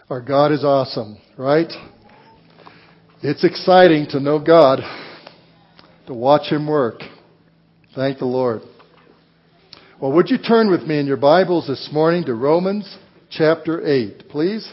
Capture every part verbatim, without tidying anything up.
Our God is awesome, right? It's exciting to know God, to watch Him work. Thank the Lord. Well, would you turn with me in your Bibles this morning to Romans chapter eight, please?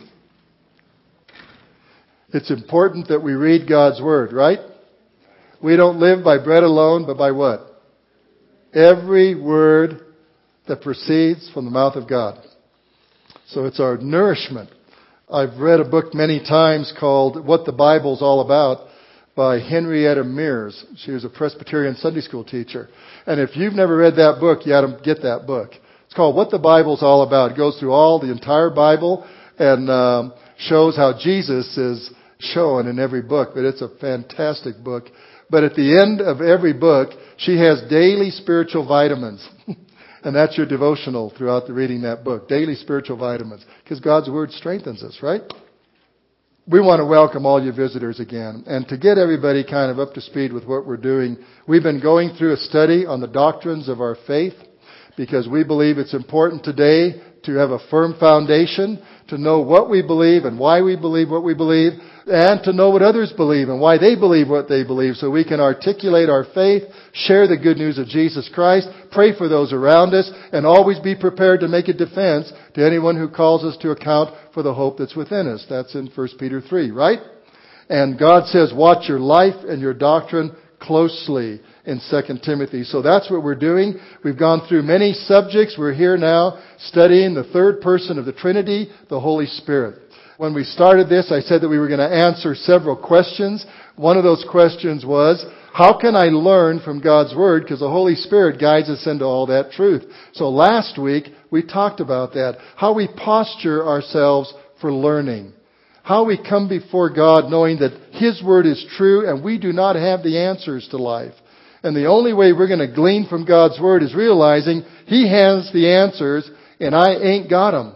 It's important that we read God's Word, right? We don't live by bread alone, but by what? Every word that proceeds from the mouth of God. So it's our nourishment. I've read a book many times called What the Bible's All About by Henrietta Mears. She was a Presbyterian Sunday school teacher. And if you've never read that book, you ought to get that book. It's called What the Bible's All About. It goes through all the entire Bible and um, shows how Jesus is shown in every book. But it's a fantastic book. But at the end of every book, she has daily spiritual vitamins. And that's your devotional throughout the reading that book. Daily spiritual vitamins. Because God's Word strengthens us, right? We want to welcome all you visitors again. And to get everybody kind of up to speed with what we're doing, we've been going through a study on the doctrines of our faith. Because we believe it's important today to have a firm foundation, to know what we believe and why we believe what we believe, and to know what others believe and why they believe what they believe, so we can articulate our faith, share the good news of Jesus Christ, pray for those around us, and always be prepared to make a defense to anyone who calls us to account for the hope that's within us. That's in First Peter three, right? And God says, watch your life and your doctrine closely in Second Timothy. So that's what we're doing. We've gone through many subjects. We're here now studying the third person of the Trinity, the Holy Spirit. When we started this, I said that we were going to answer several questions. One of those questions was, how can I learn from God's Word? Because the Holy Spirit guides us into all that truth. So last week, we talked about that. How we posture ourselves for learning. How we come before God knowing that His Word is true and we do not have the answers to life. And the only way we're going to glean from God's Word is realizing He has the answers and I ain't got them.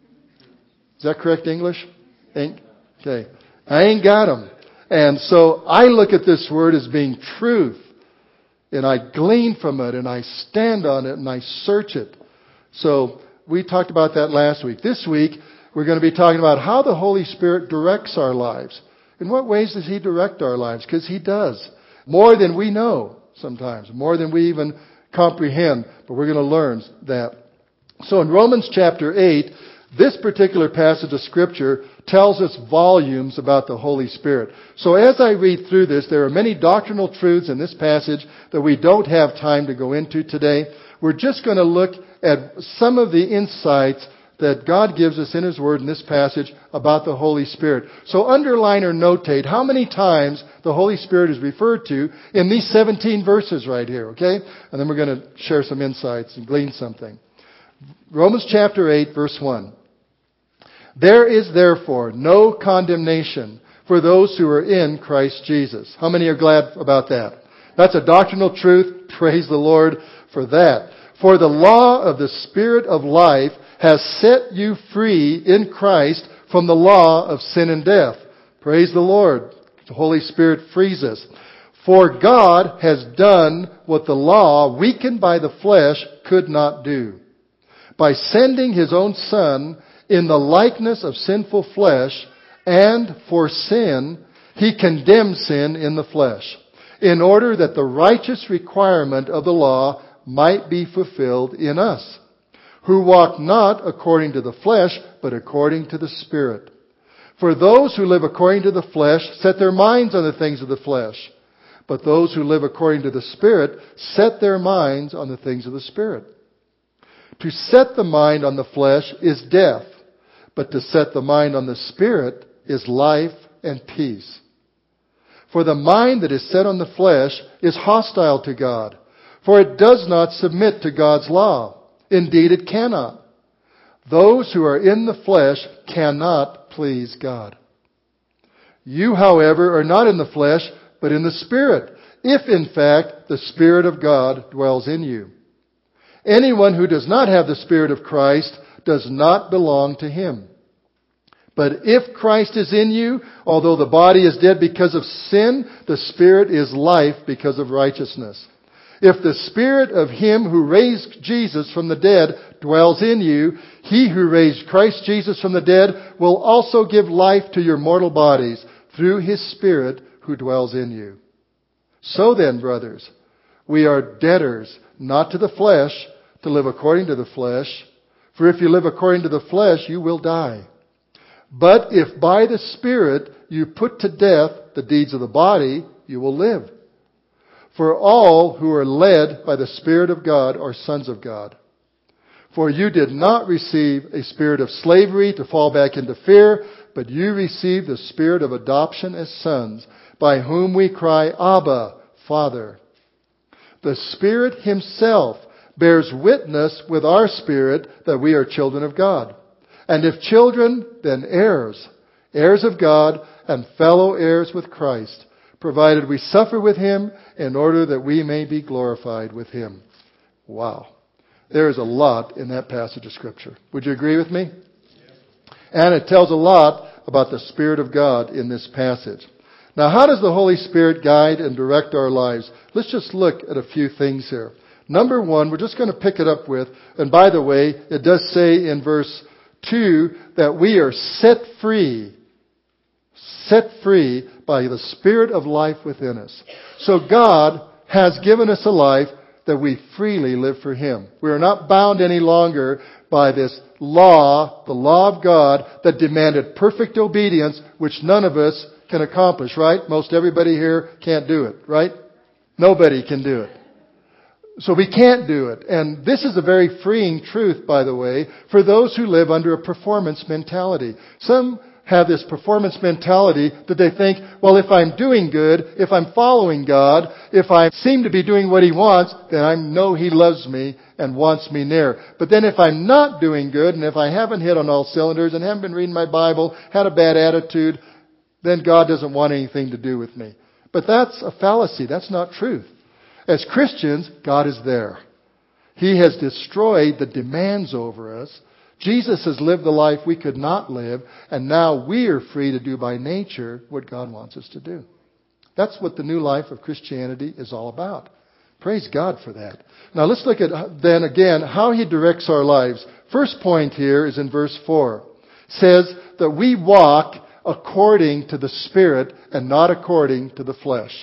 Is that correct English? Ain't? Okay. I ain't got them. And so I look at this Word as being truth. And I glean from it and I stand on it and I search it. So we talked about that last week. This week we're going to be talking about how the Holy Spirit directs our lives. In what ways does He direct our lives? Because He does. More than we know sometimes. More than we even comprehend. But we're going to learn that. So in Romans chapter eight, this particular passage of Scripture tells us volumes about the Holy Spirit. So as I read through this, there are many doctrinal truths in this passage that we don't have time to go into today. We're just going to look at some of the insights that God gives us in His Word in this passage about the Holy Spirit. So underline or notate how many times the Holy Spirit is referred to in these seventeen verses right here, okay? And then we're going to share some insights and glean something. Romans chapter eight, verse one. There is therefore no condemnation for those who are in Christ Jesus. How many are glad about that? That's a doctrinal truth. Praise the Lord for that. For the law of the Spirit of life has set you free in Christ from the law of sin and death. Praise the Lord. The Holy Spirit frees us. For God has done what the law, weakened by the flesh, could not do. By sending His own Son in the likeness of sinful flesh, and for sin, He condemned sin in the flesh, in order that the righteous requirement of the law might be fulfilled in us, who walk not according to the flesh, but according to the Spirit. For those who live according to the flesh set their minds on the things of the flesh, but those who live according to the Spirit set their minds on the things of the Spirit. To set the mind on the flesh is death, but to set the mind on the Spirit is life and peace. For the mind that is set on the flesh is hostile to God, for it does not submit to God's law. Indeed, it cannot. Those who are in the flesh cannot please God. You, however, are not in the flesh, but in the Spirit, if in fact the Spirit of God dwells in you. Anyone who does not have the Spirit of Christ does not belong to Him. But if Christ is in you, although the body is dead because of sin, the Spirit is life because of righteousness. If the Spirit of Him who raised Jesus from the dead dwells in you, He who raised Christ Jesus from the dead will also give life to your mortal bodies through His Spirit who dwells in you. So then, brothers, we are debtors, not to the flesh, to live according to the flesh. For if you live according to the flesh, you will die. But if by the Spirit you put to death the deeds of the body, you will live. For all who are led by the Spirit of God are sons of God. For you did not receive a spirit of slavery to fall back into fear, but you received the Spirit of adoption as sons, by whom we cry, Abba, Father. The Spirit Himself bears witness with our spirit that we are children of God. And if children, then heirs, heirs of God and fellow heirs with Christ, provided we suffer with Him in order that we may be glorified with Him. Wow. There is a lot in that passage of Scripture. Would you agree with me? And it tells a lot about the Spirit of God in this passage. Now, how does the Holy Spirit guide and direct our lives? Let's just look at a few things here. Number one, we're just going to pick it up with, and by the way, it does say in verse two that we are set free, set free by the Spirit of life within us. So God has given us a life that we freely live for Him. We are not bound any longer by this law, the law of God, that demanded perfect obedience, which none of us can accomplish, right? Most everybody here can't do it, right? Nobody can do it. So we can't do it. And this is a very freeing truth, by the way, for those who live under a performance mentality. Some have this performance mentality that they think, well, if I'm doing good, if I'm following God, if I seem to be doing what He wants, then I know He loves me and wants me near. But then if I'm not doing good, and if I haven't hit on all cylinders and haven't been reading my Bible, had a bad attitude, then God doesn't want anything to do with me. But that's a fallacy. That's not truth. As Christians, God is there. He has destroyed the demands over us. Jesus has lived the life we could not live, and now we are free to do by nature what God wants us to do. That's what the new life of Christianity is all about. Praise God for that. Now let's look at then again how He directs our lives. First point here is in verse four. It says that we walk according to the Spirit and not according to the flesh.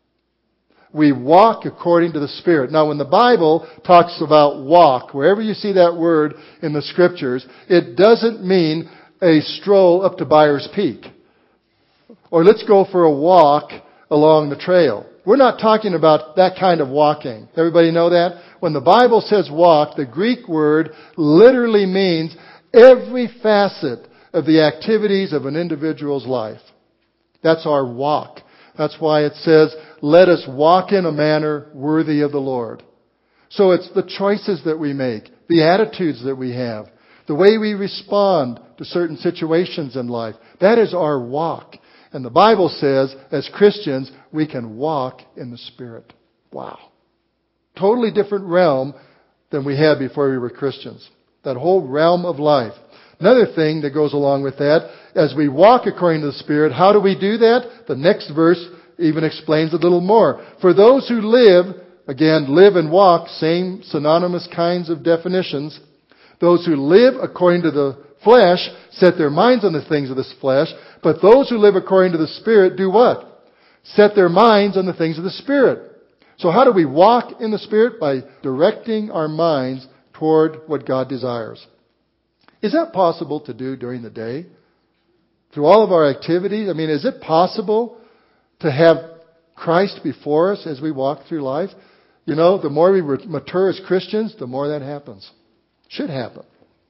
We walk according to the Spirit. Now, when the Bible talks about walk, wherever you see that word in the Scriptures, it doesn't mean a stroll up to Byers Peak. Or let's go for a walk along the trail. We're not talking about that kind of walking. Everybody know that? When the Bible says walk, the Greek word literally means every facet of the activities of an individual's life. That's our walk. That's why it says, let us walk in a manner worthy of the Lord. So it's the choices that we make, the attitudes that we have, the way we respond to certain situations in life. That is our walk. And the Bible says, as Christians, we can walk in the Spirit. Wow. Totally different realm than we had before we were Christians. That whole realm of life. Another thing that goes along with that, as we walk according to the Spirit, how do we do that? The next verse even explains a little more. For those who live, again, live and walk, same synonymous kinds of definitions. Those who live according to the flesh set their minds on the things of this flesh, but those who live according to the Spirit do what? Set their minds on the things of the Spirit. So how do we walk in the Spirit? By directing our minds toward what God desires. Is that possible to do during the day? Through all of our activities? I mean, is it possible to have Christ before us as we walk through life? You know, the more we mature as Christians, the more that happens. Should happen.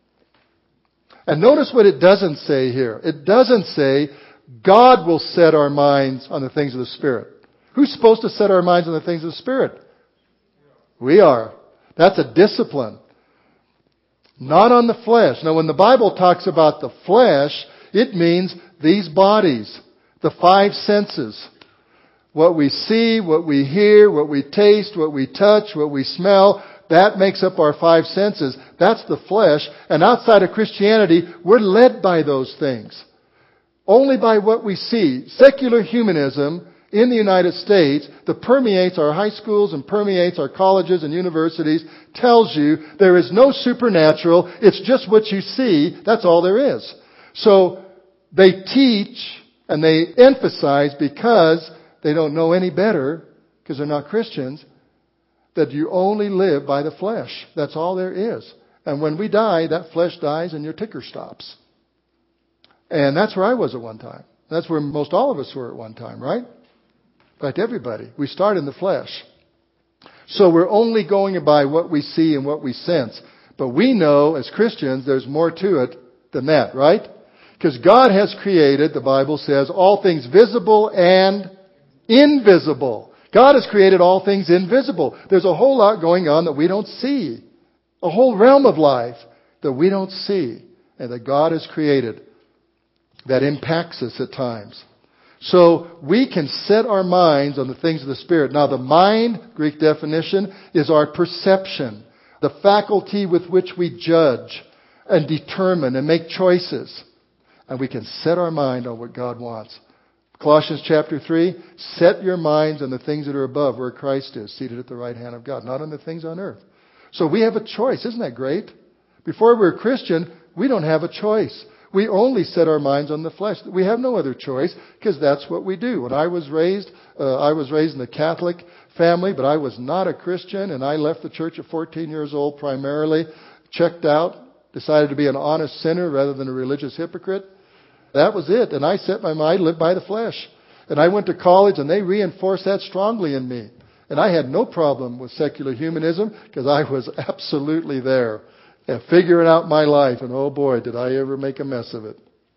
And notice what it doesn't say here. It doesn't say God will set our minds on the things of the Spirit. Who's supposed to set our minds on the things of the Spirit? We are. That's a discipline. Not on the flesh. Now, when the Bible talks about the flesh, it means these bodies, the five senses. What we see, what we hear, what we taste, what we touch, what we smell, that makes up our five senses. That's the flesh. And outside of Christianity, we're led by those things. Only by what we see. Secular humanism in the United States that permeates our high schools and permeates our colleges and universities tells you there is no supernatural. It's just what you see. That's all there is. So they teach and they emphasize, because they don't know any better, because they're not Christians, that you only live by the flesh. That's all there is. And when we die, that flesh dies and your ticker stops. And that's where I was at one time. That's where most all of us were at one time, right? In fact, everybody. We start in the flesh. So we're only going by what we see and what we sense. But we know, as Christians, there's more to it than that, right? Because God has created, the Bible says, all things visible and invisible. God has created all things invisible. There's a whole lot going on that we don't see. A whole realm of life that we don't see and that God has created that impacts us at times. So we can set our minds on the things of the Spirit. Now the mind, Greek definition, is our perception. The faculty with which we judge and determine and make choices. And we can set our mind on what God wants. Colossians chapter three, set your minds on the things that are above, where Christ is, seated at the right hand of God, not on the things on earth. So we have a choice. Isn't that great? Before we're a Christian, we don't have a choice. We only set our minds on the flesh. We have no other choice, because that's what we do. When I was raised, uh, I was raised in a Catholic family, but I was not a Christian, and I left the church at fourteen years old primarily, checked out, decided to be an honest sinner rather than a religious hypocrite. That was it. And I set my mind, lived by the flesh. And I went to college, and they reinforced that strongly in me. And I had no problem with secular humanism, because I was absolutely there, and figuring out my life. And oh boy, did I ever make a mess of it.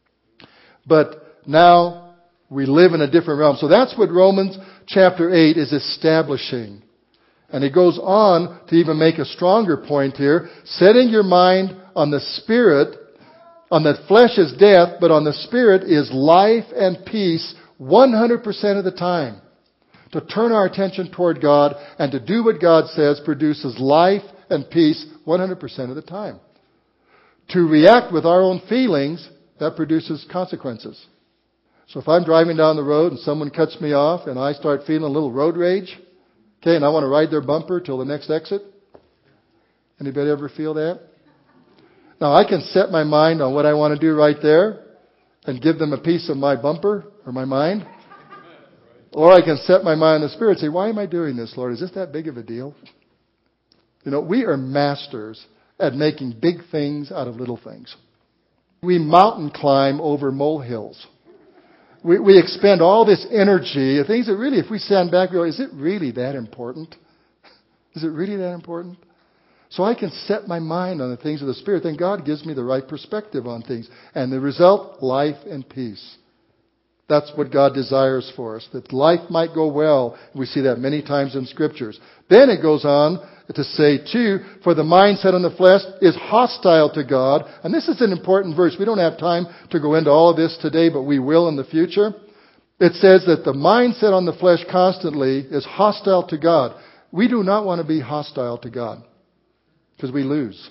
But now we live in a different realm. So that's what Romans chapter eight is establishing. And he goes on to even make a stronger point here. Setting your mind on the Spirit, on the flesh is death, but on the Spirit is life and peace one hundred percent of the time. To turn our attention toward God and to do what God says produces life and peace one hundred percent of the time. To react with our own feelings, that produces consequences. So if I'm driving down the road and someone cuts me off and I start feeling a little road rage, okay, and I want to ride their bumper till the next exit. Anybody ever feel that? Now I can set my mind on what I want to do right there and give them a piece of my bumper or my mind. Or I can set my mind on the Spirit and say, why am I doing this, Lord? Is this that big of a deal? You know, we are masters at making big things out of little things. We mountain climb over molehills. We, we expend all this energy, things that really, if we stand back, we go, is it really that important? Is it really that important? So I can set my mind on the things of the Spirit. Then God gives me the right perspective on things. And the result, life and peace. That's what God desires for us, that life might go well. We see that many times in Scriptures. Then it goes on to say, too, for the mindset on the flesh is hostile to God. And this is an important verse. We don't have time to go into all of this today, but we will in the future. It says that the mindset on the flesh constantly is hostile to God. We do not want to be hostile to God, because we lose.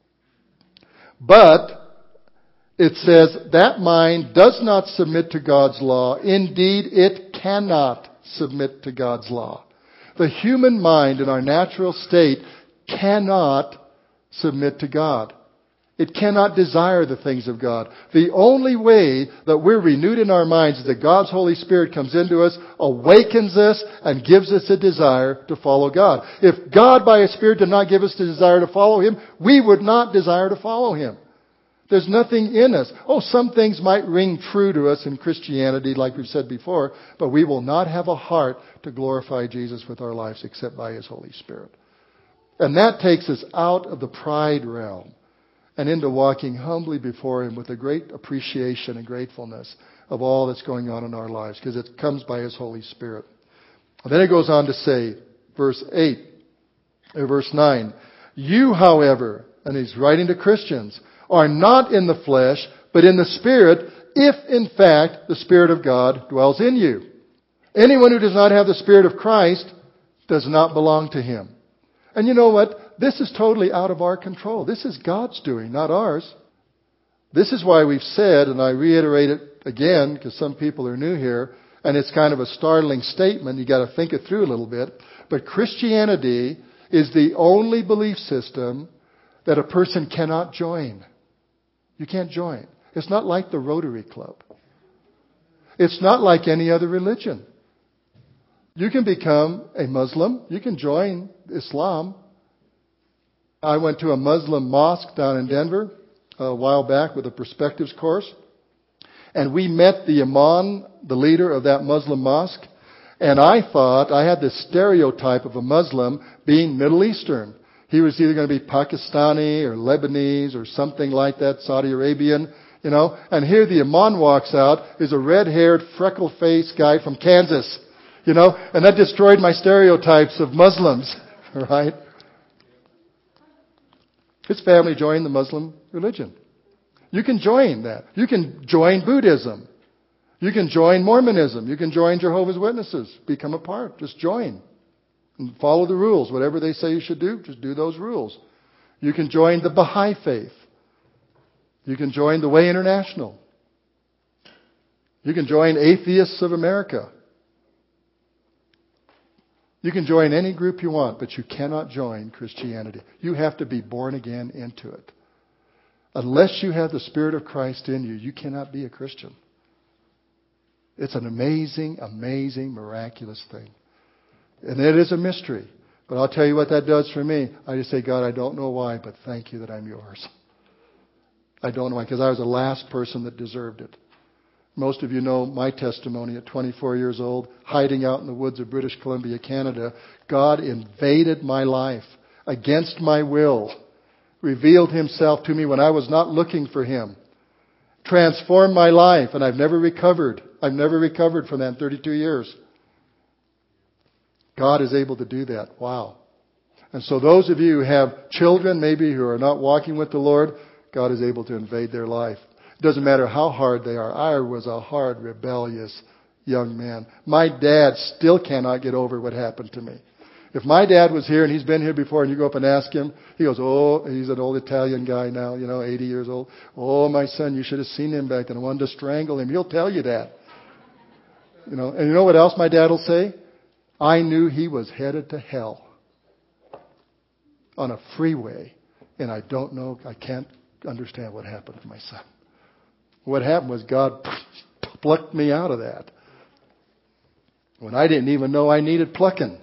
But it says, that mind does not submit to God's law. Indeed, it cannot submit to God's law. The human mind in our natural state cannot submit to God. It cannot desire the things of God. The only way that we're renewed in our minds is that God's Holy Spirit comes into us, awakens us, and gives us a desire to follow God. If God by His Spirit did not give us the desire to follow Him, we would not desire to follow Him. There's nothing in us. Oh, some things might ring true to us in Christianity, like we've said before, but we will not have a heart to glorify Jesus with our lives except by His Holy Spirit. And that takes us out of the pride realm and into walking humbly before Him with a great appreciation and gratefulness of all that's going on in our lives, because it comes by His Holy Spirit. And then it goes on to say, verse eight, or verse nine, you, however, and he's writing to Christians, are not in the flesh, but in the Spirit, if in fact the Spirit of God dwells in you. Anyone who does not have the Spirit of Christ does not belong to Him. And you know what? This is totally out of our control. This is God's doing, not ours. This is why we've said, and I reiterate it again, because some people are new here, And it's kind of a startling statement. You got to think it through a little bit. But Christianity is the only belief system that a person cannot join. You can't join. It's not like the Rotary Club. It's not like any other religion. You can become a Muslim. You can join Islam. I went to a Muslim mosque down in Denver a while back with a perspectives course. And we met the imam, the leader of that Muslim mosque. And I thought, I had this stereotype of a Muslim being Middle Eastern. He was either going to be Pakistani or Lebanese or something like that, Saudi Arabian, you know. And here the imam walks out, is a red-haired, freckle-faced guy from Kansas, you know. And that destroyed my stereotypes of Muslims, right? His family joined the Muslim religion. You can join that. You can join Buddhism. You can join Mormonism. You can join Jehovah's Witnesses. Become a part. Just join. And follow the rules. Whatever they say you should do, just do those rules. You can join the Baha'i faith. You can join the Way International. You can join Atheists of America. You can join any group you want, but you cannot join Christianity. You have to be born again into it. Unless you have the Spirit of Christ in you, you cannot be a Christian. It's an amazing, amazing, miraculous thing. And it is a mystery. But I'll tell you what that does for me. I just say, God, I don't know why, but thank you that I'm yours. I don't know why, because I was the last person that deserved it. Most of you know my testimony at twenty-four years old, hiding out in the woods of British Columbia, Canada. God invaded my life against my will, revealed Himself to me when I was not looking for Him, transformed my life, and I've never recovered. I've never recovered from that in thirty-two years. God is able to do that. Wow. And so those of you who have children maybe who are not walking with the Lord, God is able to invade their life. It doesn't matter how hard they are. I was a hard, rebellious young man. My dad still cannot get over what happened to me. If my dad was here and he's been here before and you go up and ask him, he goes, oh, he's an old Italian guy now, you know, eighty years old. Oh, my son, you should have seen him back then. I wanted to strangle him. He'll tell you that. You know, and you know what else my dad will say? I knew he was headed to hell on a freeway, and I don't know, I can't understand what happened to my son. What happened was God plucked me out of that when I didn't even know I needed plucking.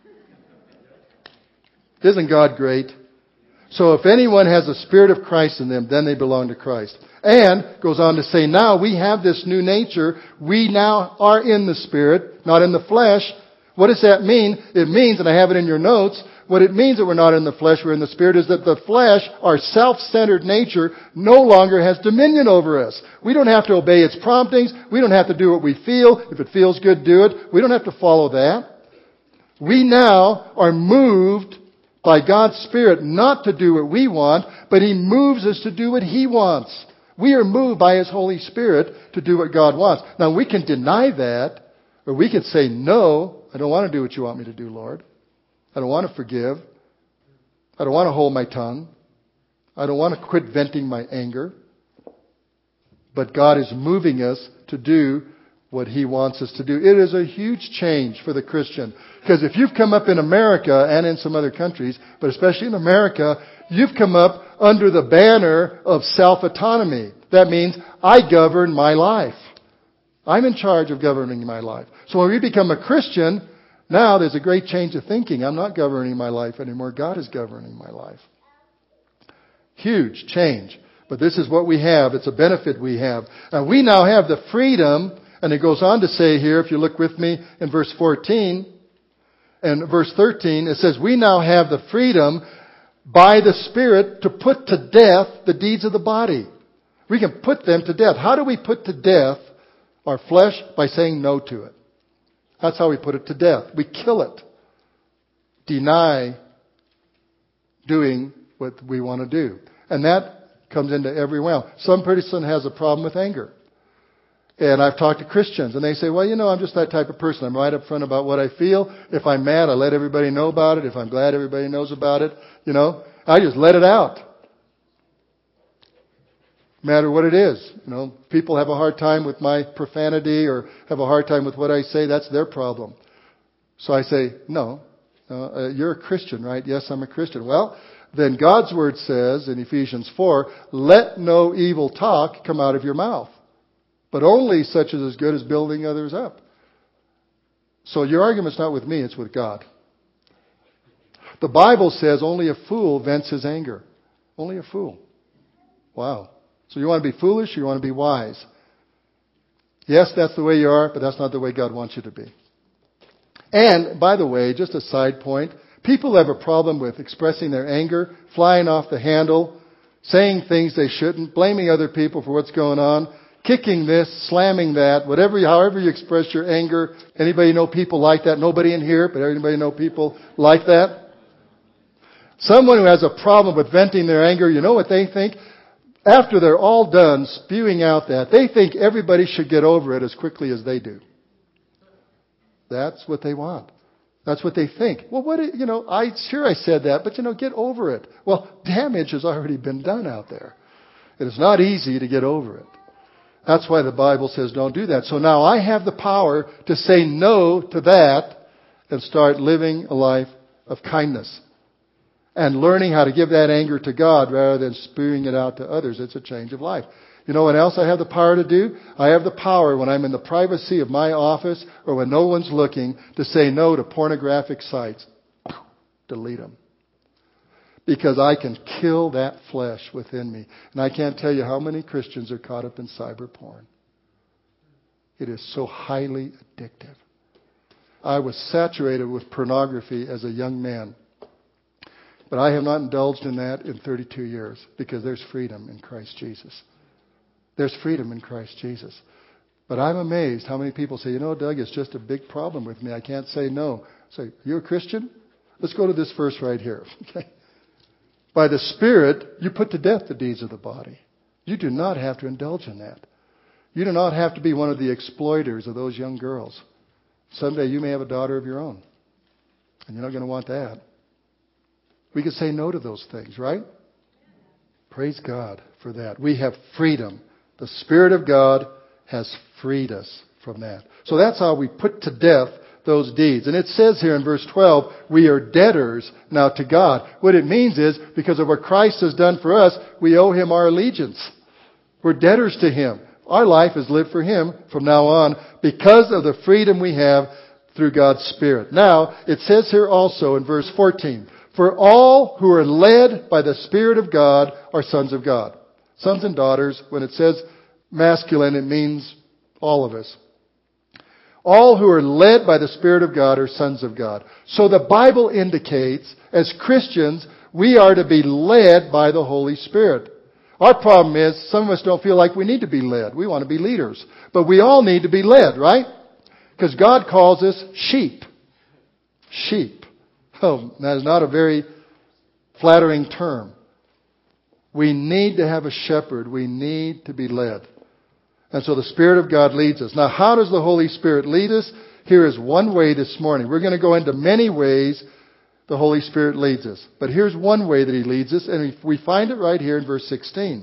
Isn't God great? So if anyone has the Spirit of Christ in them, then they belong to Christ. And goes on to say, now we have this new nature. We now are in the Spirit, not in the flesh. What does that mean? It means, and I have it in your notes, what it means that we're not in the flesh, we're in the Spirit, is that the flesh, our self-centered nature, no longer has dominion over us. We don't have to obey its promptings. We don't have to do what we feel. If it feels good, do it. We don't have to follow that. We now are moved by God's Spirit not to do what we want, but He moves us to do what He wants. We are moved by His Holy Spirit to do what God wants. Now we can deny that, or we can say, no, I don't want to do what you want me to do, Lord. I don't want to forgive. I don't want to hold my tongue. I don't want to quit venting my anger. But God is moving us to do what He wants us to do. It is a huge change for the Christian. Because if you've come up in America and in some other countries, but especially in America, you've come up under the banner of self-autonomy. That means I govern my life. I'm in charge of governing my life. So when we become a Christian, now there's a great change of thinking. I'm not governing my life anymore. God is governing my life. Huge change. But this is what we have. It's a benefit we have. And we now have the freedom, and it goes on to say here, if you look with me in verse fourteen and verse thirteen, it says, we now have the freedom by the Spirit to put to death the deeds of the body. We can put them to death. How do we put to death our flesh? By saying no to it. That's how we put it to death. We kill it. Deny doing what we want to do. And that comes into every realm. Some person has a problem with anger. And I've talked to Christians and they say, well, you know, I'm just that type of person. I'm right up front about what I feel. If I'm mad, I let everybody know about it. If I'm glad, everybody knows about it. You know, I just let it out. No matter what it is. You know, people have a hard time with my profanity or have a hard time with what I say. That's their problem. So I say, no, uh, you're a Christian, right? Yes, I'm a Christian. Well, then God's Word says in Ephesians four, let no evil talk come out of your mouth, but only such as is good as building others up. So your argument's not with me, it's with God. The Bible says only a fool vents his anger. Only a fool. Wow. So you want to be foolish or you want to be wise? Yes, that's the way you are, but that's not the way God wants you to be. And, by the way, just a side point, people have a problem with expressing their anger, flying off the handle, saying things they shouldn't, blaming other people for what's going on, kicking this, slamming that, whatever, however you express your anger. Anybody know people like that? Nobody in here, but everybody know people like that? Someone who has a problem with venting their anger, you know what they think? After they're all done spewing out that, they think everybody should get over it as quickly as they do. That's what they want. That's what they think. Well, what, you know, I, sure I said that, but you know, get over it. Well, damage has already been done out there. It is not easy to get over it. That's why the Bible says don't do that. So now I have the power to say no to that and start living a life of kindness. And learning how to give that anger to God rather than spewing it out to others. It's a change of life. You know what else I have the power to do? I have the power when I'm in the privacy of my office or when no one's looking to say no to pornographic sites. Delete them. Because I can kill that flesh within me. And I can't tell you how many Christians are caught up in cyber porn. It is so highly addictive. I was saturated with pornography as a young man. But I have not indulged in that in thirty-two years because there's freedom in Christ Jesus. There's freedom in Christ Jesus. But I'm amazed how many people say, you know, Doug, it's just a big problem with me. I can't say no. I say, you're a Christian? Let's go to this verse right here. Okay. By the Spirit, you put to death the deeds of the body. You do not have to indulge in that. You do not have to be one of the exploiters of those young girls. Someday you may have a daughter of your own. And you're not going to want that. We can say no to those things, right? Praise God for that. We have freedom. The Spirit of God has freed us from that. So that's how we put to death those deeds. And it says here in verse twelve, we are debtors now to God. What it means is, because of what Christ has done for us, we owe Him our allegiance. We're debtors to Him. Our life is lived for Him from now on because of the freedom we have through God's Spirit. Now, it says here also in verse fourteen, for all who are led by the Spirit of God are sons of God. Sons and daughters, when it says masculine, it means all of us. All who are led by the Spirit of God are sons of God. So the Bible indicates, as Christians, we are to be led by the Holy Spirit. Our problem is, some of us don't feel like we need to be led. We want to be leaders. But we all need to be led, right? Because God calls us sheep. Sheep. Oh, that is not a very flattering term. We need to have a shepherd. We need to be led. And so the Spirit of God leads us. Now, how does the Holy Spirit lead us? Here is one way this morning. We're going to go into many ways the Holy Spirit leads us. But here's one way that He leads us, and we find it right here in verse sixteen.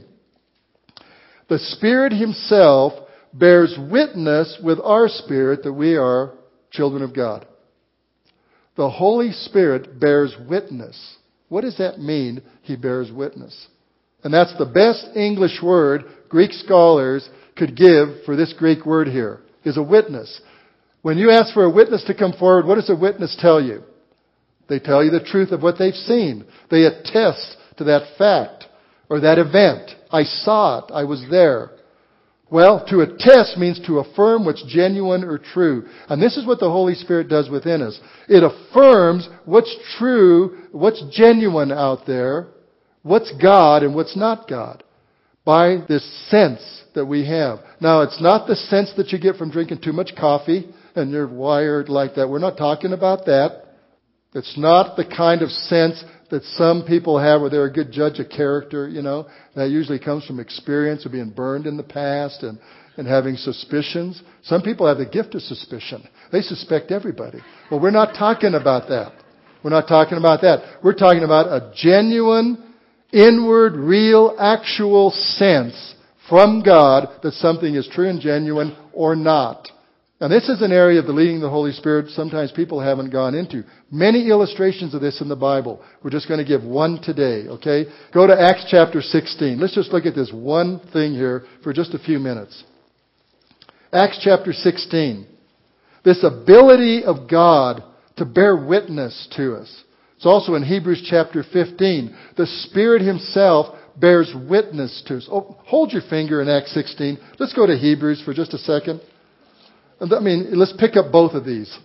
The Spirit Himself bears witness with our spirit that we are children of God. The Holy Spirit bears witness. What does that mean, He bears witness? And that's the best English word Greek scholars could give for this Greek word here, is a witness. When you ask for a witness to come forward, what does a witness tell you? They tell you the truth of what they've seen. They attest to that fact or that event. I saw it. I was there. Well, to attest means to affirm what's genuine or true. And this is what the Holy Spirit does within us. It affirms what's true, what's genuine out there, what's God and what's not God, by this sense that we have. Now, it's not the sense that you get from drinking too much coffee and you're wired like that. We're not talking about that. It's not the kind of sense that some people have where they're a good judge of character, you know. That usually comes from experience of being burned in the past and, and having suspicions. Some people have the gift of suspicion. They suspect everybody. Well, we're not talking about that. We're not talking about that. We're talking about a genuine, inward, real, actual sense from God that something is true and genuine or not. Now this is an area of the leading of the Holy Spirit sometimes people haven't gone into. Many illustrations of this in the Bible. We're just going to give one today, okay? Go to Acts chapter sixteen. Let's just look at this one thing here for just a few minutes. Acts chapter sixteen. This ability of God to bear witness to us. It's also in Hebrews chapter fifteen. The Spirit Himself bears witness to us. Oh, hold your finger in Acts sixteen. Let's go to Hebrews for just a second. I mean, let's pick up both of these.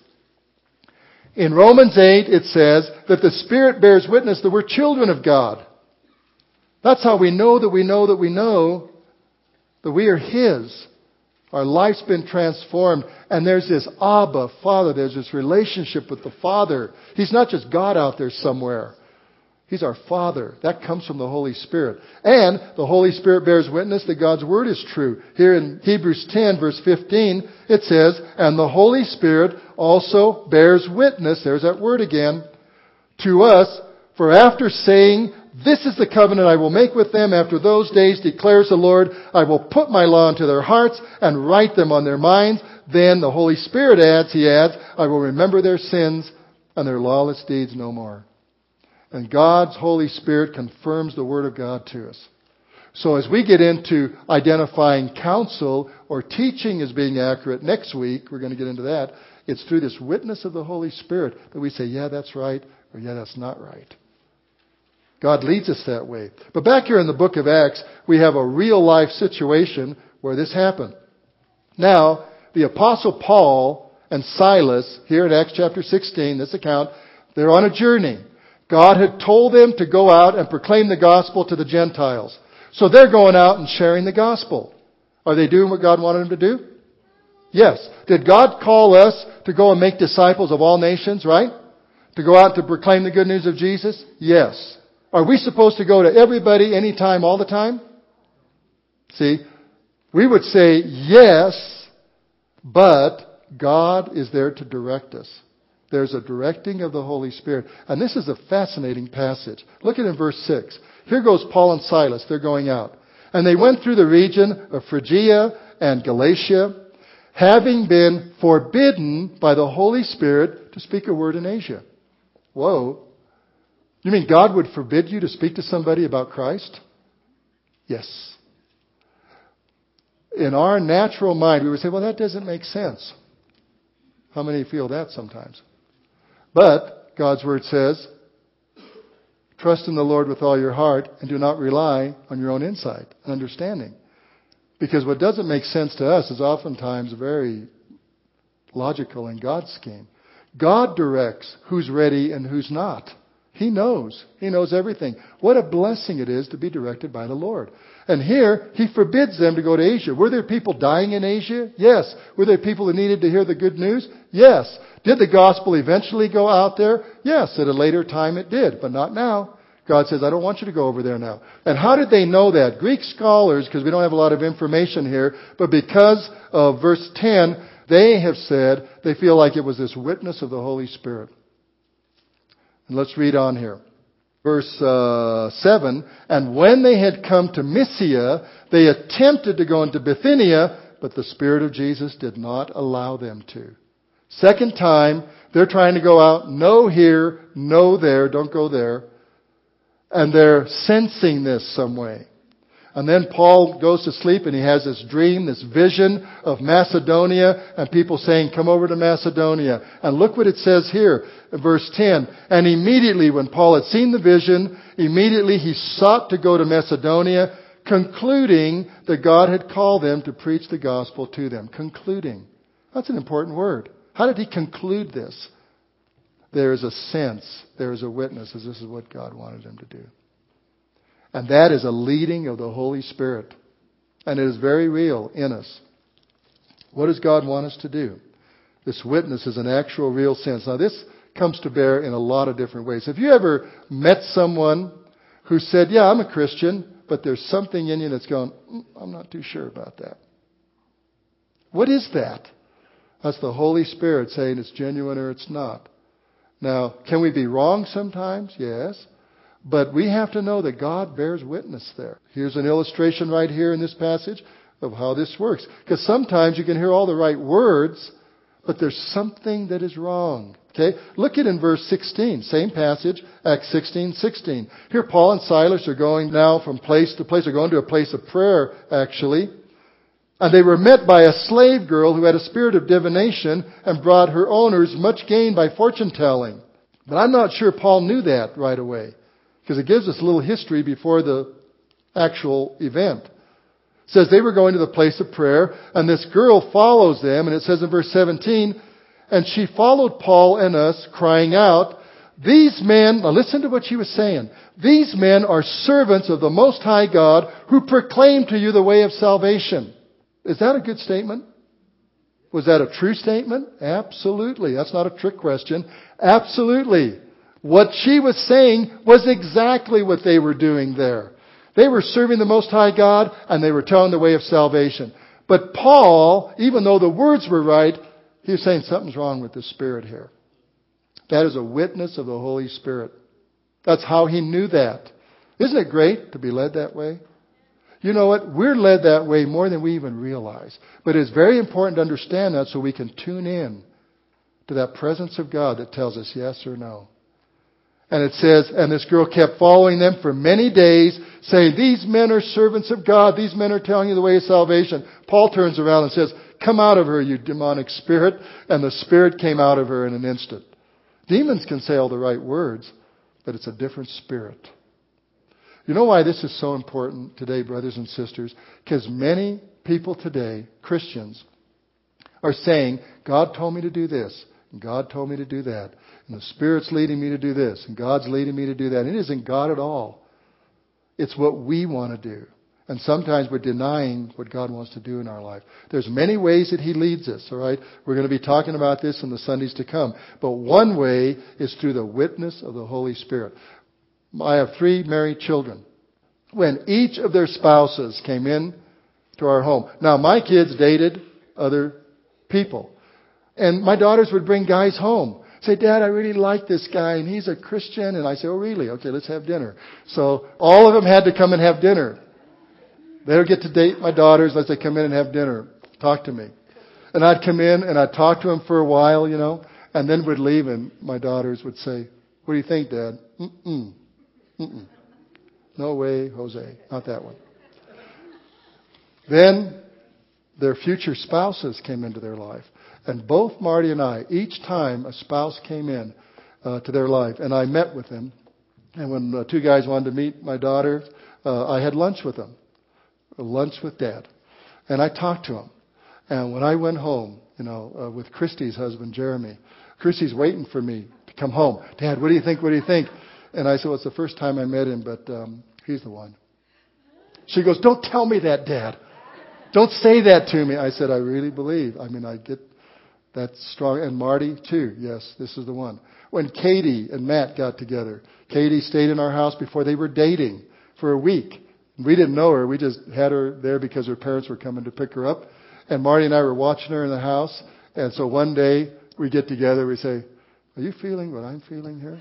In Romans eight, it says that the Spirit bears witness that we're children of God. That's how we know that we know that we know that we are His. Our life's been transformed. And there's this Abba, Father. There's this relationship with the Father. He's not just God out there somewhere. He's our Father. That comes from the Holy Spirit. And the Holy Spirit bears witness that God's Word is true. Here in Hebrews ten, verse fifteen, it says, and the Holy Spirit also bears witness, there's that word again, to us, for after saying, this is the covenant I will make with them after those days, declares the Lord, I will put my law into their hearts and write them on their minds. Then the Holy Spirit adds, He adds, I will remember their sins and their lawless deeds no more. And God's Holy Spirit confirms the Word of God to us. So as we get into identifying counsel or teaching as being accurate next week, we're going to get into that, it's through this witness of the Holy Spirit that we say, yeah, that's right, or yeah, that's not right. God leads us that way. But back here in the book of Acts, we have a real life situation where this happened. Now, the Apostle Paul and Silas, here in Acts chapter sixteen, this account, they're on a journey. God had told them to go out and proclaim the gospel to the Gentiles. So they're going out and sharing the gospel. Are they doing what God wanted them to do? Yes. Did God call us to go and make disciples of all nations, right? To go out to proclaim the good news of Jesus? Yes. Are we supposed to go to everybody, anytime, all the time? See, we would say yes, but God is there to direct us. There's a directing of the Holy Spirit. And this is a fascinating passage. Look at it in verse six. Here goes Paul and Silas. They're going out. And they went through the region of Phrygia and Galatia, having been forbidden by the Holy Spirit to speak a word in Asia. Whoa. You mean God would forbid you to speak to somebody about Christ? Yes. In our natural mind, we would say, well, that doesn't make sense. How many feel that sometimes? But God's Word says, trust in the Lord with all your heart and do not rely on your own insight and understanding. Because what doesn't make sense to us is oftentimes very logical in God's scheme. God directs who's ready and who's not. He knows. He knows everything. What a blessing it is to be directed by the Lord. And here, He forbids them to go to Asia. Were there people dying in Asia? Yes. Were there people who needed to hear the good news? Yes. Did the gospel eventually go out there? Yes. At a later time it did, but not now. God says, I don't want you to go over there now. And how did they know that? Greek scholars, because we don't have a lot of information here, but because of verse ten, they have said they feel like it was this witness of the Holy Spirit. And let's read on here. Verse uh, seven, and when they had come to Mysia, they attempted to go into Bithynia, but the Spirit of Jesus did not allow them to. Second time, they're trying to go out, no here, no there, don't go there. And they're sensing this some way. And then Paul goes to sleep and he has this dream, this vision of Macedonia and people saying, come over to Macedonia. And look what it says here in verse ten. And immediately when Paul had seen the vision, immediately he sought to go to Macedonia, concluding that God had called them to preach the gospel to them. Concluding. That's an important word. How did he conclude this? There is a sense, there is a witness, as this is what God wanted him to do. And that is a leading of the Holy Spirit. And it is very real in us. What does God want us to do? This witness is an actual real sense. Now this comes to bear in a lot of different ways. Have you ever met someone who said, yeah, I'm a Christian, but there's something in you that's going, mm, I'm not too sure about that. What is that? That's the Holy Spirit saying it's genuine or it's not. Now, can we be wrong sometimes? Yes. But we have to know that God bears witness there. Here's an illustration right here in this passage of how this works. Because sometimes you can hear all the right words, but there's something that is wrong. Okay? Look at in verse sixteen. Same passage, Acts sixteen, sixteen. Here Paul and Silas are going now from place to place. They're going to a place of prayer, actually. And they were met by a slave girl who had a spirit of divination and brought her owners much gain by fortune telling. But I'm not sure Paul knew that right away. Because it gives us a little history before the actual event. It says they were going to the place of prayer, and this girl follows them, and it says in verse seventeen, and she followed Paul and us, crying out, these men, now listen to what she was saying, these men are servants of the Most High God who proclaim to you the way of salvation. Is that a good statement? Was that a true statement? Absolutely. That's not a trick question. Absolutely. What she was saying was exactly what they were doing there. They were serving the Most High God, and they were telling the way of salvation. But Paul, even though the words were right, he was saying something's wrong with the Spirit here. That is a witness of the Holy Spirit. That's how he knew that. Isn't it great to be led that way? You know what? We're led that way more than we even realize. But it's very important to understand that so we can tune in to that presence of God that tells us yes or no. And it says, and this girl kept following them for many days, saying, these men are servants of God. These men are telling you the way of salvation. Paul turns around and says, come out of her, you demonic spirit. And the spirit came out of her in an instant. Demons can say all the right words, but it's a different spirit. You know why this is so important today, brothers and sisters? Because many people today, Christians, are saying, God told me to do this, and God told me to do that. And the Spirit's leading me to do this, and God's leading me to do that. And it isn't God at all. It's what we want to do. And sometimes we're denying what God wants to do in our life. There's many ways that He leads us, all right? We're going to be talking about this in the Sundays to come. But one way is through the witness of the Holy Spirit. I have three married children. When each of their spouses came in to our home. Now, my kids dated other people. And my daughters would bring guys home. Say, Dad, I really like this guy, and he's a Christian. And I say, oh, really? Okay, let's have dinner. So all of them had to come and have dinner. They would get to date my daughters as they come in and have dinner. Talk to me. And I'd come in, and I'd talk to them for a while, you know, and then would leave, and my daughters would say, what do you think, Dad? Mm-mm. Mm-mm. No way, Jose. Not that one. Then their future spouses came into their life. And both Marty and I, each time a spouse came in uh, to their life, and I met with them. And when uh, two guys wanted to meet my daughter, uh, I had lunch with them. Lunch with Dad. And I talked to them. And when I went home, you know, uh, with Christy's husband, Jeremy, Christy's waiting for me to come home. Dad, what do you think? What do you think? And I said, well, it's the first time I met him, but um, he's the one. She goes, don't tell me that, Dad. Don't say that to me. I said, I really believe. I mean, I get that strong. And Marty, too. Yes, this is the one. When Katie and Matt got together, Katie stayed in our house before they were dating for a week. We didn't know her. We just had her there because her parents were coming to pick her up. And Marty and I were watching her in the house. And so one day we get together. We say, are you feeling what I'm feeling here?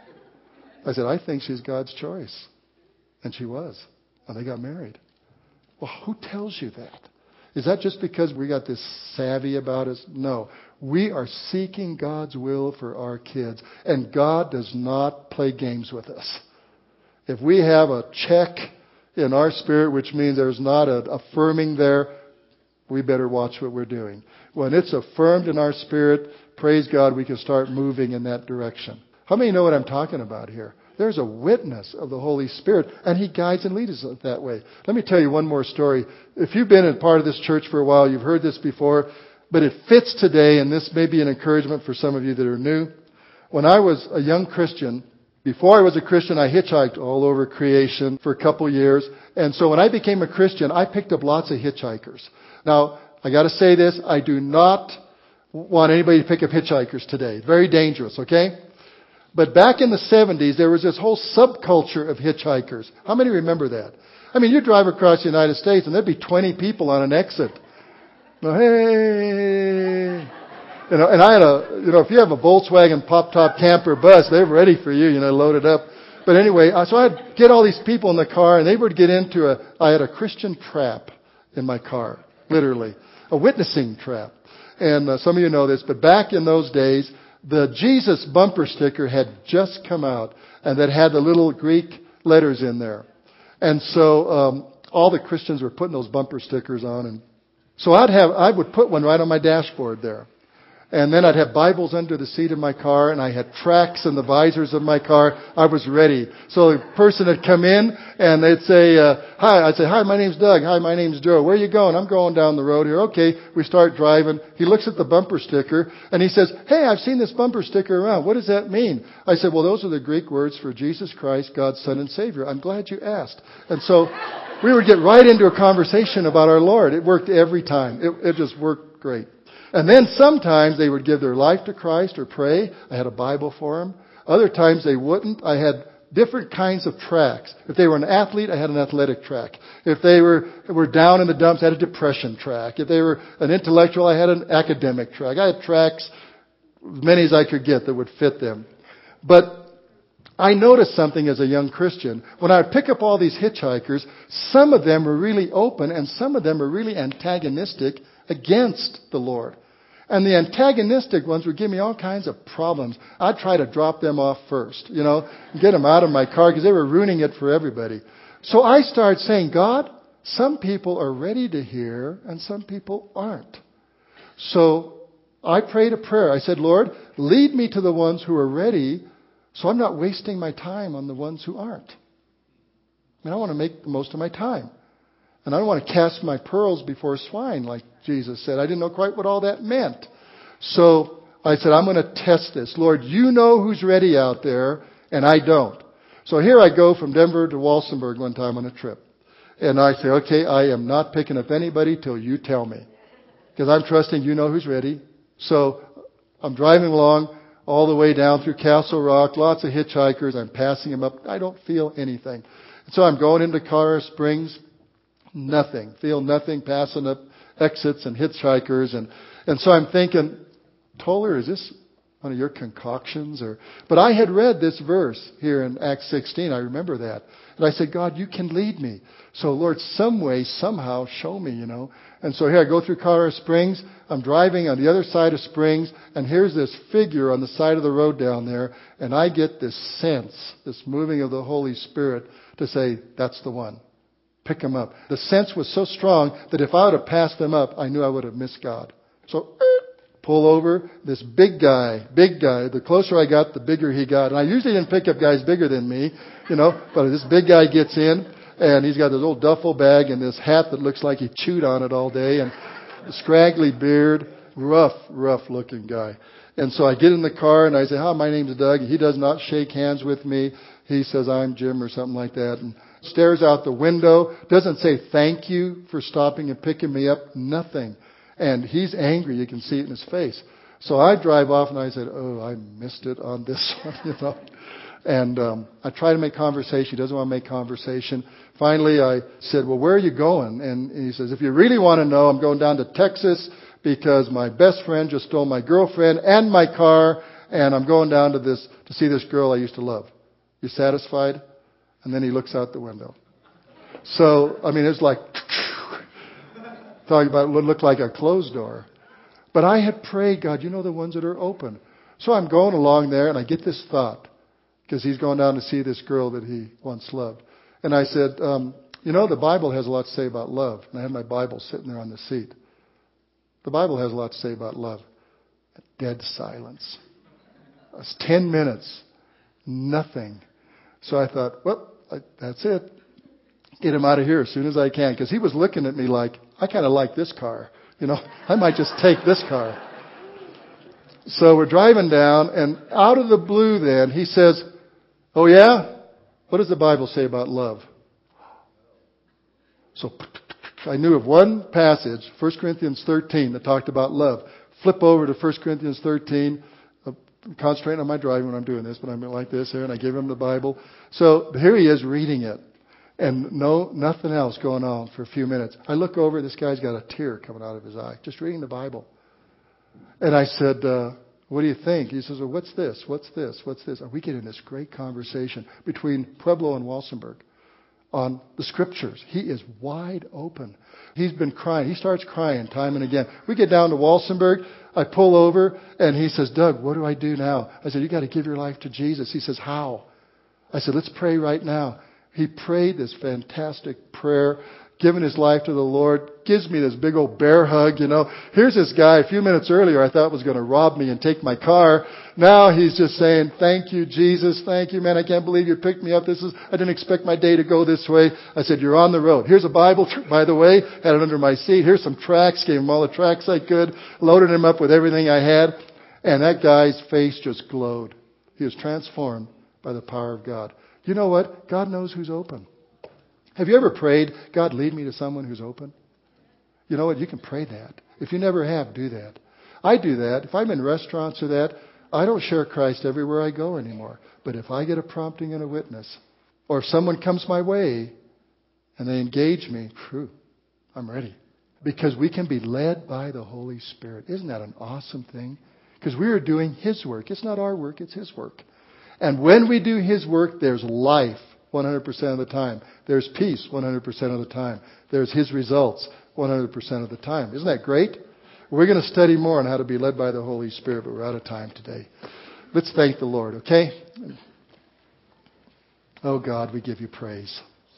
I said, I think she's God's choice. And she was. And they got married. Well, who tells you that? Is that just because we got this savvy about us? No. We are seeking God's will for our kids. And God does not play games with us. If we have a check in our spirit, which means there's not an affirming there, we better watch what we're doing. When it's affirmed in our spirit, praise God, we can start moving in that direction. How many know what I'm talking about here? There's a witness of the Holy Spirit, and He guides and leads us that way. Let me tell you one more story. If you've been a part of this church for a while, you've heard this before, but it fits today, and this may be an encouragement for some of you that are new. When I was a young Christian, before I was a Christian, I hitchhiked all over creation for a couple years. And so when I became a Christian, I picked up lots of hitchhikers. Now, I got to say this, I do not want anybody to pick up hitchhikers today. Very dangerous, okay? But back in the seventies, there was this whole subculture of hitchhikers. How many remember that? I mean, you drive across the United States and there'd be twenty people on an exit. Well, hey, you know, and I had a, you know, if you have a Volkswagen pop-top camper bus, they're ready for you, you know, loaded up. But anyway, so I'd get all these people in the car, and they would get into a, I had a Christian trap in my car, literally. A witnessing trap. And uh, some of you know this, but back in those days, the Jesus bumper sticker had just come out, and that had the little Greek letters in there. And so um, all the Christians were putting those bumper stickers on, and so I'd have I would put one right on my dashboard there. And then I'd have Bibles under the seat of my car, and I had tracts in the visors of my car. I was ready. So a person would come in, and they'd say, uh, hi. I'd say, hi, my name's Doug. Hi, my name's Joe. Where are you going? I'm going down the road here. Okay, we start driving. He looks at the bumper sticker, and he says, hey, I've seen this bumper sticker around. What does that mean? I said, well, those are the Greek words for Jesus Christ, God's Son and Savior. I'm glad you asked. And so we would get right into a conversation about our Lord. It worked every time. It, it just worked great. And then sometimes they would give their life to Christ or pray. I had a Bible for them. Other times they wouldn't. I had different kinds of tracks. If they were an athlete, I had an athletic track. If they were were down in the dumps, I had a depression track. If they were an intellectual, I had an academic track. I had tracks, as many as I could get that would fit them. But I noticed something as a young Christian. When I would pick up all these hitchhikers, some of them were really open and some of them were really antagonistic against the Lord. And the antagonistic ones would give me all kinds of problems. I'd try to drop them off first, you know, get them out of my car because they were ruining it for everybody. So I started saying, God, some people are ready to hear and some people aren't. So I prayed a prayer. I said, Lord, lead me to the ones who are ready so I'm not wasting my time on the ones who aren't. I mean, I want to make the most of my time. And I don't want to cast my pearls before swine, like Jesus said. I didn't know quite what all that meant. So I said, I'm going to test this. Lord, you know who's ready out there, and I don't. So here I go from Denver to Walsenburg one time on a trip. And I say, okay, I am not picking up anybody till you tell me. Because I'm trusting you know who's ready. So I'm driving along all the way down through Castle Rock. Lots of hitchhikers. I'm passing them up. I don't feel anything. So I'm going into Colorado Springs. Nothing. Feel nothing, passing up exits and hitchhikers. And, and so I'm thinking, Toller, is this one of your concoctions? Or, but I had read this verse here in Acts sixteen. I remember that. And I said, God, you can lead me. So Lord, some way, somehow, show me, you know. And so here I go through Colorado Springs. I'm driving on the other side of Springs. And here's this figure on the side of the road down there. And I get this sense, this moving of the Holy Spirit to say, that's the one. Pick them up. The sense was so strong that if I would have passed them up, I knew I would have missed God. So, pull over. This big guy, big guy. The closer I got, the bigger he got. And I usually didn't pick up guys bigger than me, you know. But this big guy gets in, and he's got this old duffel bag and this hat that looks like he chewed on it all day, and a scraggly beard, rough, rough looking guy. And so I get in the car and I say, hi, my name's Doug. He does not shake hands with me. He says, I'm Jim or something like that. And stares out the window, doesn't say thank you for stopping and picking me up, nothing. And he's angry, you can see it in his face. So I drive off and I said, oh, I missed it on this one, you know. And um, I try to make conversation, he doesn't want to make conversation. Finally I said, well, where are you going? And he says, if you really want to know, I'm going down to Texas because my best friend just stole my girlfriend and my car, and I'm going down to this to see this girl I used to love. You satisfied? And then he looks out the window. So, I mean, it's like, talking about what looked like a closed door. But I had prayed, God, you know the ones that are open. So I'm going along there and I get this thought, because he's going down to see this girl that he once loved. And I said, um, you know, the Bible has a lot to say about love. And I had my Bible sitting there on the seat. The Bible has a lot to say about love. Dead silence. It was ten minutes. Nothing. So I thought, well, I, that's it. Get him out of here as soon as I can. Because he was looking at me like, I kind of like this car. You know, I might just take this car. So we're driving down, and out of the blue then, he says, oh yeah? What does the Bible say about love? So I knew of one passage, First Corinthians thirteen, that talked about love. Flip over to First Corinthians thirteen. I'm concentrating on my driving when I'm doing this, but I'm like this here, and I give him the Bible. So here he is reading it, and no, nothing else going on for a few minutes. I look over, this guy's got a tear coming out of his eye, just reading the Bible. And I said, uh, What do you think? He says, well, what's this? What's this? What's this? And we get in this great conversation between Pueblo and Walsenburg on the Scriptures. He is wide open. He's been crying. He starts crying time and again. We get down to Walsenburg. I pull over, and he says, Doug, what do I do now? I said, you got to give your life to Jesus. He says, how? I said, let's pray right now. He prayed this fantastic prayer, given his life to the Lord, gives me this big old bear hug, you know. Here's this guy a few minutes earlier I thought was going to rob me and take my car. Now he's just saying, thank you, Jesus. Thank you, man. I can't believe you picked me up. This is, I didn't expect my day to go this way. I said, you're on the road. Here's a Bible, by the way. Had it under my seat. Here's some tracts. Gave him all the tracts I could. Loaded him up with everything I had. And that guy's face just glowed. He was transformed by the power of God. You know what? God knows who's open. Have you ever prayed, God, lead me to someone who's open? You know what? You can pray that. If you never have, do that. I do that. If I'm in restaurants or that, I don't share Christ everywhere I go anymore. But if I get a prompting and a witness, or if someone comes my way and they engage me, phew, I'm ready. Because we can be led by the Holy Spirit. Isn't that an awesome thing? Because we are doing His work. It's not our work, it's His work. And when we do His work, there's life one hundred percent of the time. There's peace one hundred percent of the time. There's His results one hundred percent of the time. Isn't that great? We're going to study more on how to be led by the Holy Spirit, but we're out of time today. Let's thank the Lord, okay? Oh God, we give you praise.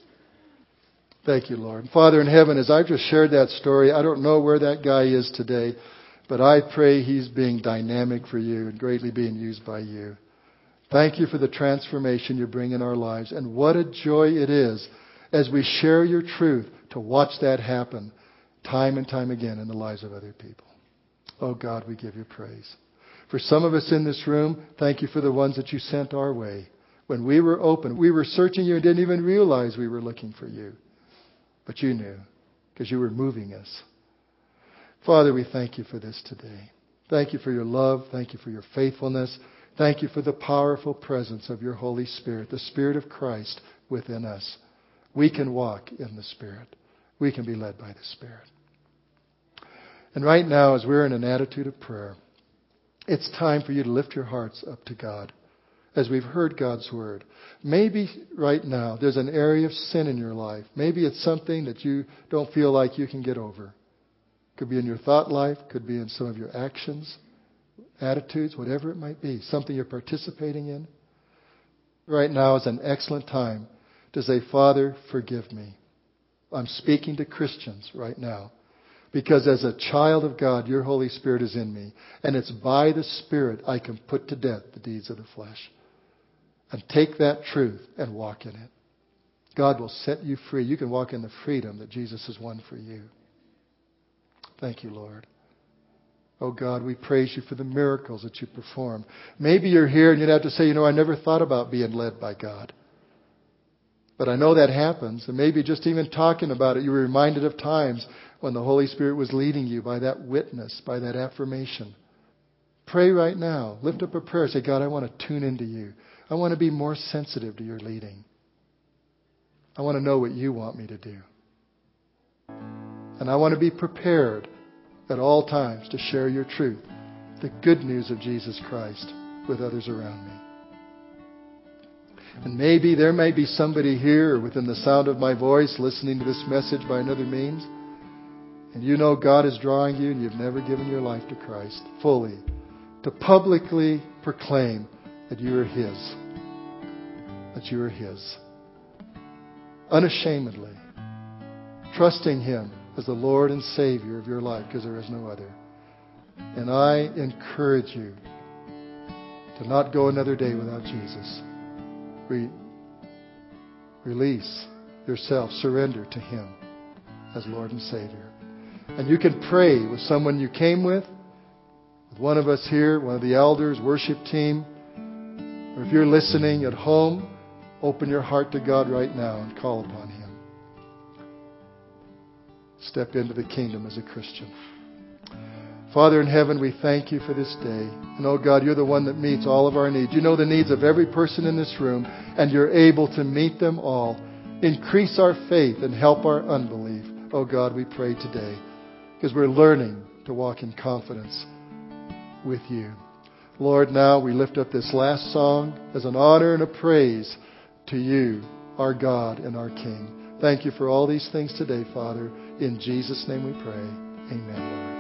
Thank you, Lord. Father in heaven, as I've just shared that story, I don't know where that guy is today, but I pray he's being dynamic for you and greatly being used by you. Thank you for the transformation you bring in our lives. And what a joy it is as we share your truth to watch that happen time and time again in the lives of other people. Oh God, we give you praise. For some of us in this room, thank you for the ones that you sent our way. When we were open, we were searching you and didn't even realize we were looking for you. But you knew, because you were moving us. Father, we thank you for this today. Thank you for your love. Thank you for your faithfulness. Thank you for the powerful presence of your Holy Spirit, the Spirit of Christ within us. We can walk in the Spirit. We can be led by the Spirit. And right now, as we're in an attitude of prayer, it's time for you to lift your hearts up to God as we've heard God's Word. Maybe right now there's an area of sin in your life. Maybe it's something that you don't feel like you can get over. Could be in your thought life, could be in some of your actions, attitudes, whatever it might be, something you're participating in. Right now is an excellent time to say, Father, forgive me. I'm speaking to Christians right now. Because as a child of God, your Holy Spirit is in me. And it's by the Spirit I can put to death the deeds of the flesh. And take that truth and walk in it. God will set you free. You can walk in the freedom that Jesus has won for you. Thank you, Lord. Oh God, we praise you for the miracles that you perform. Maybe you're here and you'd have to say, you know, I never thought about being led by God. But I know that happens. And maybe just even talking about it, you were reminded of times when the Holy Spirit was leading you by that witness, by that affirmation. Pray right now. Lift up a prayer. Say, God, I want to tune into you. I want to be more sensitive to your leading. I want to know what you want me to do. And I want to be prepared at all times to share your truth, the good news of Jesus Christ, with others around me. And maybe there may be somebody here within the sound of my voice listening to this message by another means. And you know God is drawing you and you've never given your life to Christ fully. To publicly proclaim that you are His. That you are His. Unashamedly. Trusting Him as the Lord and Savior of your life because there is no other. And I encourage you to not go another day without Jesus. Re- release yourself, surrender to Him as Lord and Savior. And you can pray with someone you came with, with one of us here, one of the elders, worship team, or if you're listening at home, open your heart to God right now and call upon Him. Step into the kingdom as a Christian. Father in heaven, we thank you for this day. And oh God, you're the one that meets all of our needs. You know the needs of every person in this room, and you're able to meet them all. Increase our faith and help our unbelief. Oh God, we pray today, because we're learning to walk in confidence with you. Lord, now we lift up this last song as an honor and a praise to you, our God and our King. Thank you for all these things today, Father. In Jesus' name we pray. Amen, Lord.